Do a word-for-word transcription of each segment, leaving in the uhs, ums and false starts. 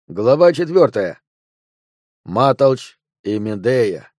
Глава четвертая. Матолч и Медея.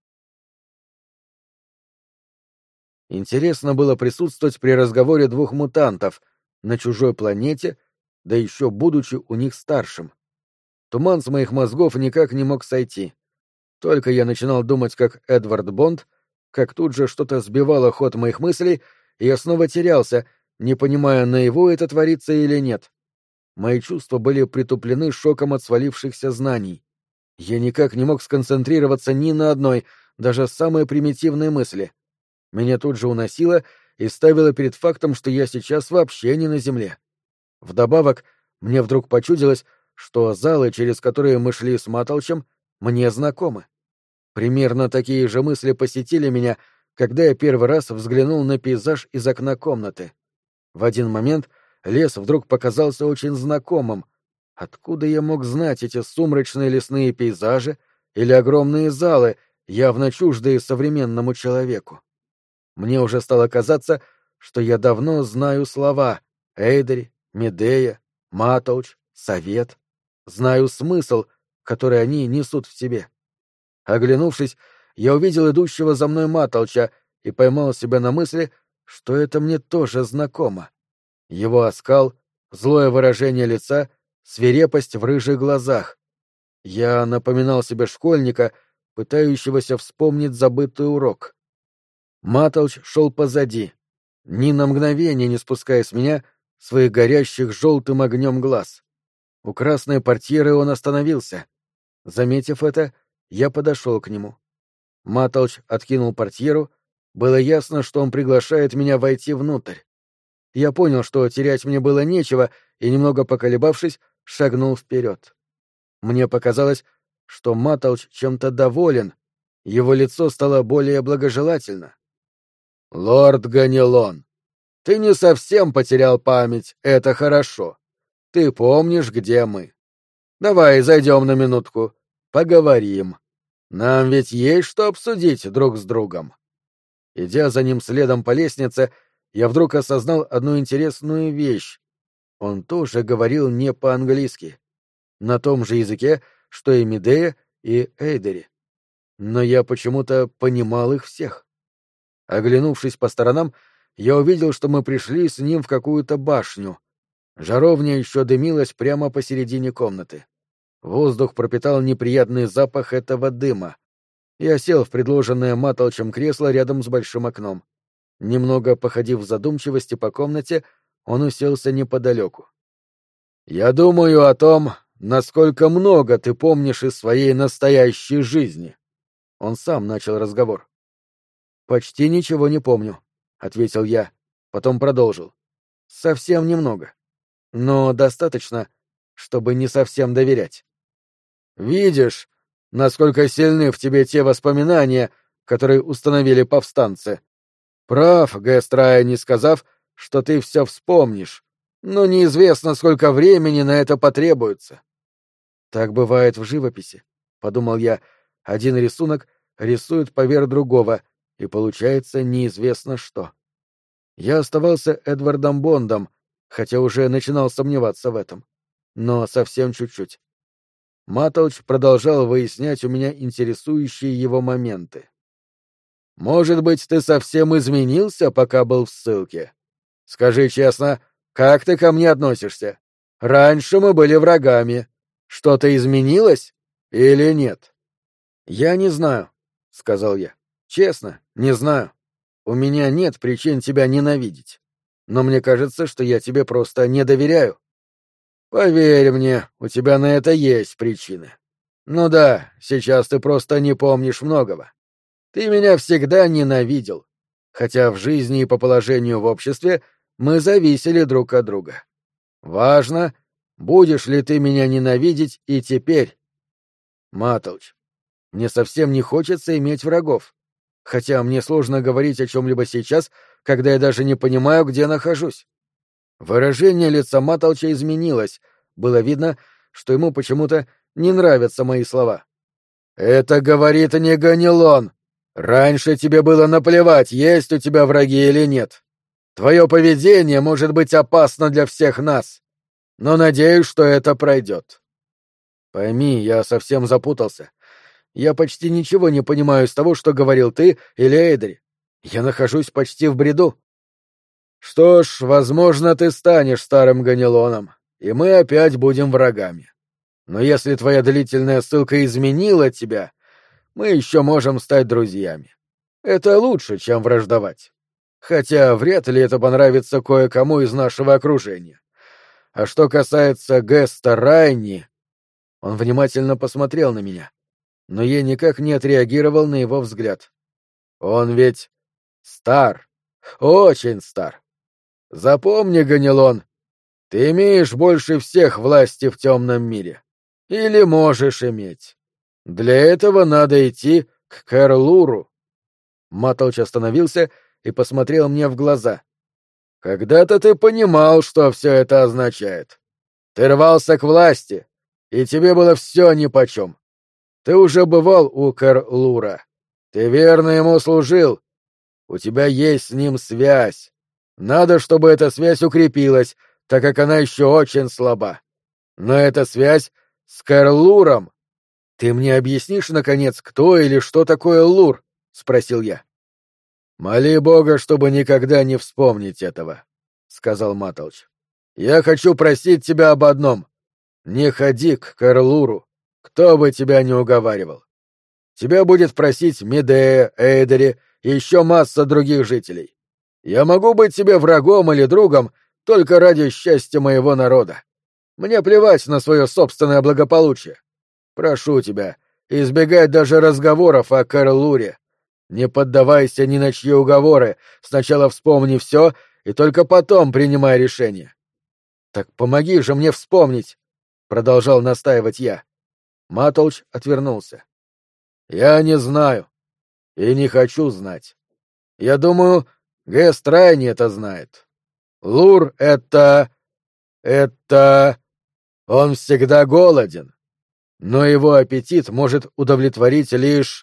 Интересно было присутствовать при разговоре двух мутантов на чужой планете, да еще будучи у них старшим. Туман с моих мозгов никак не мог сойти. Только я начинал думать как Эдвард Бонд, как тут же что-то сбивало ход моих мыслей, и я снова терялся, не понимая, наяву это творится или нет. Мои чувства были притуплены шоком от свалившихся знаний. Я никак не мог сконцентрироваться ни на одной, даже самой примитивной мысли. Меня тут же уносило и ставило перед фактом, что я сейчас вообще не на земле. Вдобавок, мне вдруг почудилось, что залы, через которые мы шли с Матолчем, мне знакомы. Примерно такие же мысли посетили меня, когда я первый раз взглянул на пейзаж из окна комнаты. В один момент лес вдруг показался очень знакомым. Откуда я мог знать эти сумрачные лесные пейзажи или огромные залы, явно чуждые современному человеку? Мне уже стало казаться, что я давно знаю слова Эйдери, Медея, Матолч, Совет. Знаю смысл, который они несут в себе. Оглянувшись, я увидел идущего за мной Матолча и поймал себя на мысли, что это мне тоже знакомо. Его оскал, злое выражение лица, свирепость в рыжих глазах. Я напоминал себе школьника, пытающегося вспомнить забытый урок. Матолч шел позади, ни на мгновение не спуская с меня своих горящих желтым огнем глаз. У красной портьеры он остановился. Заметив это, я подошел к нему. Матолч откинул портьеру. Было ясно, что он приглашает меня войти внутрь. Я понял, что терять мне было нечего, и, немного поколебавшись, шагнул вперед. Мне показалось, что Матолч чем-то доволен, его лицо стало более благожелательно. «Лорд Ганилон, ты не совсем потерял память, это хорошо. Ты помнишь, где мы. Давай зайдем на минутку, поговорим. Нам ведь есть что обсудить друг с другом». Идя за ним следом по лестнице, я вдруг осознал одну интересную вещь. Он тоже говорил не по-английски, на том же языке, что и Медея, и Эйдери. Но я почему-то понимал их всех. Оглянувшись по сторонам, я увидел, что мы пришли с ним в какую-то башню. Жаровня еще дымилась прямо посередине комнаты. Воздух пропитал неприятный запах этого дыма. Я сел в предложенное Матолчем кресло рядом с большим окном. Немного походив в задумчивости по комнате, он уселся неподалеку. «Я думаю о том, насколько много ты помнишь из своей настоящей жизни». Он сам начал разговор. «Почти ничего не помню», — ответил я, потом продолжил. «Совсем немного. Но достаточно, чтобы не совсем доверять». «Видишь, насколько сильны в тебе те воспоминания, которые установили повстанцы. Прав, Гэстрая, не сказав, что ты все вспомнишь, но неизвестно, сколько времени на это потребуется». «Так бывает в живописи», — подумал я, — один рисунок рисует поверх другого, и получается неизвестно что. Я оставался Эдвардом Бондом, хотя уже начинал сомневаться в этом. Но совсем чуть-чуть. Матолч продолжал выяснять у меня интересующие его моменты. «Может быть, ты совсем изменился, пока был в ссылке? Скажи честно, как ты ко мне относишься? Раньше мы были врагами. Что-то изменилось или нет?» «Я не знаю», — сказал я. «Честно, не знаю. У меня нет причин тебя ненавидеть. Но мне кажется, что я тебе просто не доверяю». «Поверь мне, у тебя на это есть причины. Ну да, сейчас ты просто не помнишь многого. Ты меня всегда ненавидел, хотя в жизни и по положению в обществе мы зависели друг от друга. Важно, будешь ли ты меня ненавидеть и теперь. Матолч, мне совсем не хочется иметь врагов, хотя мне сложно говорить о чем-либо сейчас, когда я даже не понимаю, где нахожусь». Выражение лица Матолча изменилось, было видно, что ему почему-то не нравятся мои слова. «Это говорит не Ганилон. Раньше тебе было наплевать, есть у тебя враги или нет. Твое поведение может быть опасно для всех нас, но надеюсь, что это пройдет». Пойми, я совсем запутался. Я почти ничего не понимаю из того, что говорил ты или Эйдри. Я нахожусь почти в бреду. Что ж, возможно, ты станешь старым Ганилоном, и мы опять будем врагами. Но если твоя длительная ссылка изменила тебя, мы еще можем стать друзьями. Это лучше, чем враждовать. Хотя вряд ли это понравится кое-кому из нашего окружения. А что касается Геста Райни... Он внимательно посмотрел на меня, но я никак не отреагировал на его взгляд. Он ведь стар, очень стар. Запомни, Ганилон, ты имеешь больше всех власти в темном мире. Или можешь иметь. Для этого надо идти к Кэрлуру. Матолч остановился и посмотрел мне в глаза. Когда-то ты понимал, что все это означает. Ты рвался к власти, и тебе было все нипочем. Ты уже бывал у Кэрлура. Ты верно ему служил. У тебя есть с ним связь. Надо, чтобы эта связь укрепилась, так как она еще очень слаба. Но эта связь с Кэрлуром... Ты мне объяснишь, наконец, кто или что такое Лур? — спросил я. — Моли Бога, чтобы никогда не вспомнить этого, — сказал Матолч. — Я хочу просить тебя об одном. Не ходи к Кэрлуру, кто бы тебя ни уговаривал. Тебя будет просить Медея, Эйдери и еще масса других жителей. Я могу быть тебе врагом или другом только ради счастья моего народа. Мне плевать на свое собственное благополучие. Прошу тебя, избегай даже разговоров о Кэрлуре. Не поддавайся ни на чьи уговоры, сначала вспомни все и только потом принимай решение. — Так помоги же мне вспомнить, — продолжал настаивать я. Матолч отвернулся. — Я не знаю и не хочу знать. Я думаю, Гест Райни это знает. Лур — это... это... Он всегда голоден. Но его аппетит может удовлетворить лишь...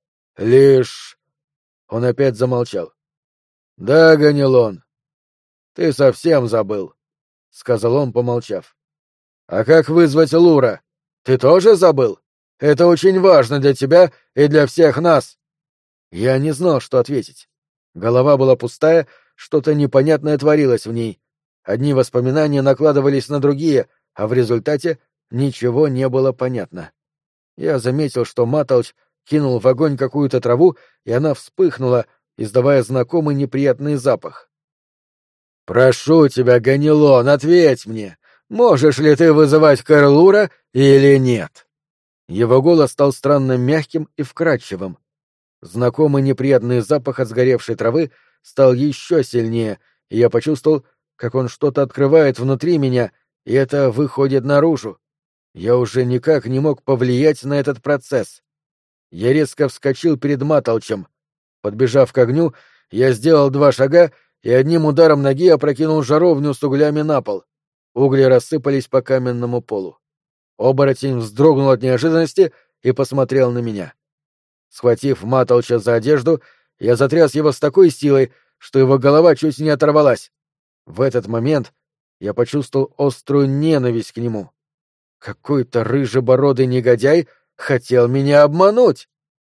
лишь... Он опять замолчал. — Да, Ганилон, ты совсем забыл, — сказал он, помолчав. — А как вызвать Лура? Ты тоже забыл? Это очень важно для тебя и для всех нас. Я не знал, что ответить. Голова была пустая, что-то непонятное творилось в ней. Одни воспоминания накладывались на другие, а в результате ничего не было понятно. Я заметил, что Матолч кинул в огонь какую-то траву, и она вспыхнула, издавая знакомый неприятный запах. — Прошу тебя, Ганилон, ответь мне, можешь ли ты вызывать Кэрлура или нет? Его голос стал странно мягким и вкрадчивым. Знакомый неприятный запах от сгоревшей травы стал еще сильнее, и я почувствовал, как он что-то открывает внутри меня, и это выходит наружу. Я уже никак не мог повлиять на этот процесс. Я резко вскочил перед Матолчем. Подбежав к огню, я сделал два шага и одним ударом ноги опрокинул жаровню с углями на пол. Угли рассыпались по каменному полу. Оборотень вздрогнул от неожиданности и посмотрел на меня. Схватив Матолча за одежду, я затряс его с такой силой, что его голова чуть не оторвалась. В этот момент я почувствовал острую ненависть к нему. Какой-то рыжебородый негодяй хотел меня обмануть.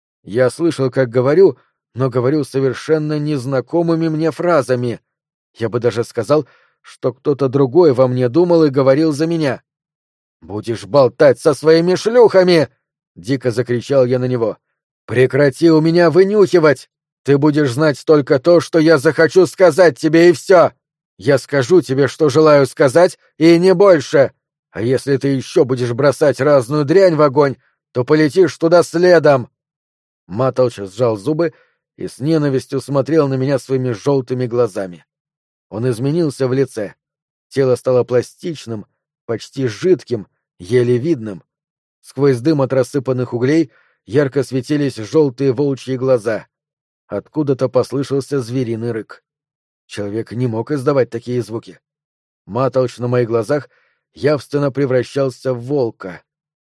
Я слышал, как говорю, но говорю совершенно незнакомыми мне фразами. Я бы даже сказал, что кто-то другой во мне думал и говорил за меня. «Будешь болтать со своими шлюхами!» — дико закричал я на него. «Прекрати у меня вынюхивать! Ты будешь знать только то, что я захочу сказать тебе, и все! Я скажу тебе, что желаю сказать, и не больше! А если ты еще будешь бросать разную дрянь в огонь, то полетишь туда следом!» Матолч сжал зубы и с ненавистью смотрел на меня своими желтыми глазами. Он изменился в лице. Тело стало пластичным, почти жидким, еле видным. Сквозь дым от рассыпанных углей ярко светились желтые волчьи глаза. Откуда-то послышался звериный рык. Человек не мог издавать такие звуки. Матолч на моих глазах явственно превращался в волка.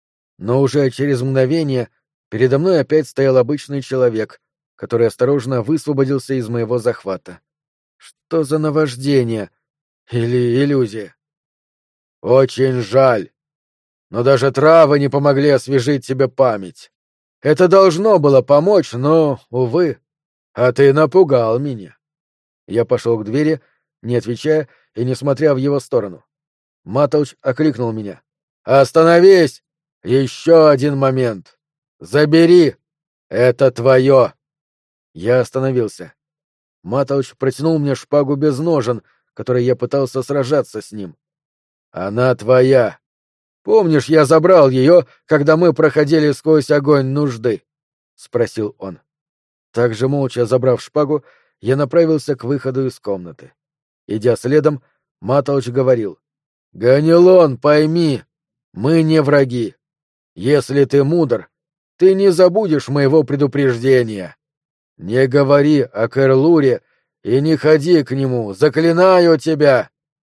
Но уже через мгновение передо мной опять стоял обычный человек, который осторожно высвободился из моего захвата. Что за наваждение? Или иллюзия? — Очень жаль. но даже травы не помогли освежить тебе память. Это должно было помочь, но, увы, а ты напугал меня». Я пошел к двери, не отвечая и не смотря в его сторону. Матолч окликнул меня. «Остановись! Еще один момент! Забери! Это твое!» Я остановился. Матолч протянул мне шпагу без ножен, которой я пытался сражаться с ним. «Она твоя. Помнишь, я забрал ее, когда мы проходили сквозь огонь нужды?» — спросил он. Так же молча забрав шпагу, я направился к выходу из комнаты. Идя следом, Матолч говорил: «Ганилон, пойми, мы не враги. Если ты мудр, ты не забудешь моего предупреждения. Не говори о Кэрлуре и не ходи к нему, заклинаю тебя!»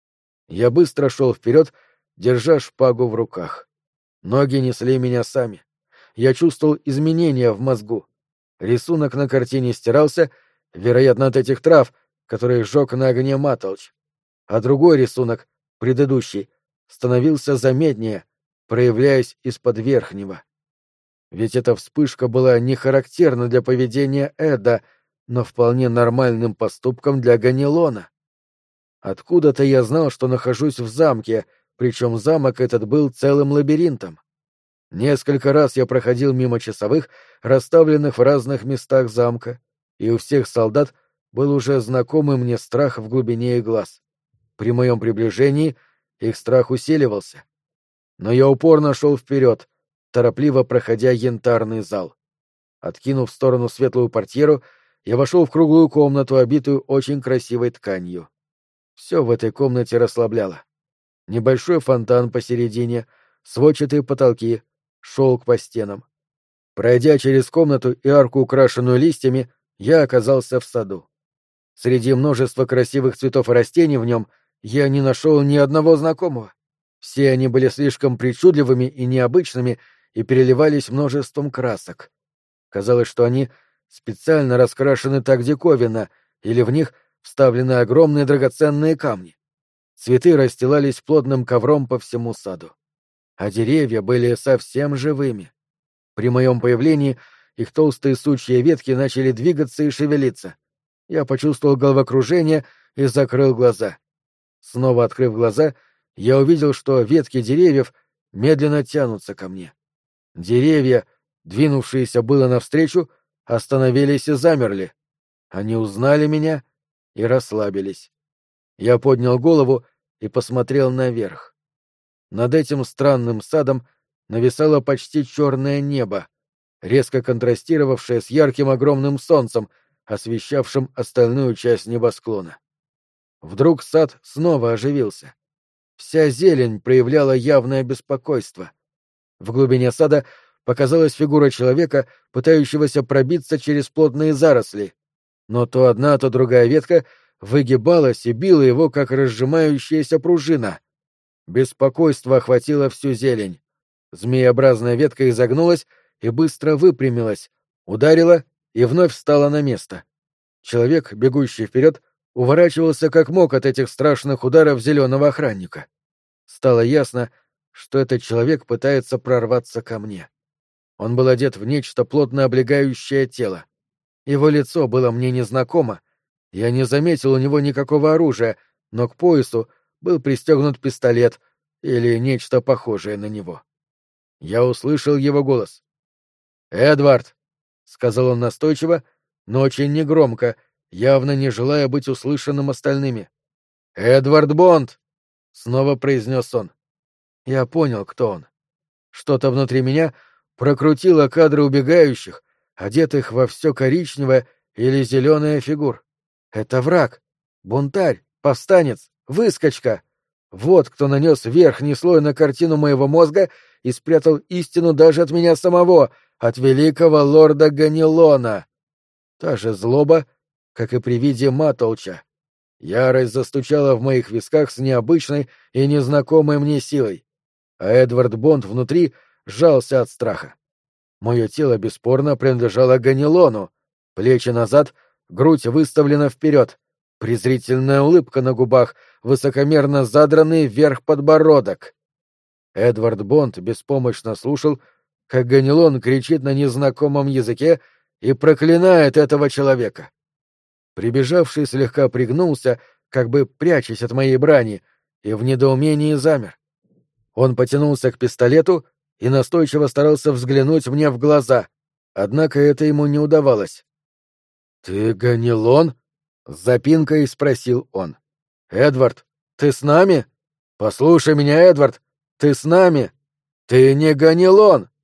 Я быстро шел вперед, держа шпагу в руках. Ноги несли меня сами. Я чувствовал изменения в мозгу. Рисунок на картине стирался, вероятно, от этих трав, которые сжег на огне Матолч. А другой рисунок, предыдущий, становился заметнее, проявляясь из-под верхнего. Ведь эта вспышка была не характерна для поведения Эда, но вполне нормальным поступком для Ганилона. Откуда-то я знал, что нахожусь в замке, причем замок этот был целым лабиринтом. Несколько раз я проходил мимо часовых, расставленных в разных местах замка, и у всех солдат был уже знакомый мне страх в глубине их глаз. При моем приближении их страх усиливался. Но я упорно шел вперед, торопливо проходя янтарный зал. Откинув в сторону светлую портьеру, я вошел в круглую комнату, обитую очень красивой тканью. Все в этой комнате расслабляло. Небольшой фонтан посередине, сводчатые потолки, шелк по стенам. Пройдя через комнату и арку, украшенную листьями, я оказался в саду. Среди множества красивых цветов и растений в нем я не нашел ни одного знакомого. Все они были слишком причудливыми и необычными и переливались множеством красок. Казалось, что они специально раскрашены так диковинно, или в них вставлены огромные драгоценные камни. Цветы расстилались плотным ковром по всему саду. А деревья были совсем живыми. При моем появлении их толстые сучья ветки начали двигаться и шевелиться. Я почувствовал головокружение и закрыл глаза. Снова открыв глаза, я увидел, что ветки деревьев медленно тянутся ко мне. Деревья, двинувшиеся было навстречу, остановились и замерли. Они узнали меня и расслабились. Я поднял голову и посмотрел наверх. Над этим странным садом нависало почти черное небо, резко контрастировавшее с ярким огромным солнцем, освещавшим остальную часть небосклона. Вдруг сад снова оживился. Вся зелень проявляла явное беспокойство. В глубине сада показалась фигура человека, пытающегося пробиться через плотные заросли, но то одна, то другая ветка выгибалась и била его, как разжимающаяся пружина. Беспокойство охватило всю зелень. Змееобразная ветка изогнулась и быстро выпрямилась, ударила и вновь встала на место. Человек, бегущий вперед, уворачивался как мог от этих страшных ударов зеленого охранника. Стало ясно, что этот человек пытается прорваться ко мне. Он был одет в нечто плотно облегающее тело. Его лицо было мне незнакомо. Я не заметил у него никакого оружия, но к поясу был пристегнут пистолет или нечто похожее на него. Я услышал его голос. «Эдвард!» — сказал он настойчиво, но очень негромко, явно не желая быть услышанным остальными. «Эдвард Бонд!» — снова произнес он. Я понял, кто он. Что-то внутри меня прокрутило кадры убегающих, одетых во все коричневое или зеленое фигур. Это враг, бунтарь, повстанец, выскочка. Вот кто нанес верхний слой на картину моего мозга и спрятал истину даже от меня самого, от великого лорда Ганилона. Та же злоба, как и при виде Матолча. Ярость застучала в моих висках с необычной и незнакомой мне силой. А Эдвард Бонд внутри сжался от страха. Мое тело бесспорно принадлежало Ганилону. Плечи назад, грудь выставлена вперед. Презрительная улыбка на губах, высокомерно задранный вверх подбородок. Эдвард Бонд беспомощно слушал, как Ганилон кричит на незнакомом языке и проклинает этого человека. Прибежавший слегка пригнулся, как бы прячась от моей брани, и в недоумении замер. Он потянулся к пистолету и настойчиво старался взглянуть мне в глаза, однако это ему не удавалось. «Ты Ганилон?» — с запинкой спросил он. «Эдвард, ты с нами? Послушай меня, Эдвард, ты с нами? Ты не Ганилон!»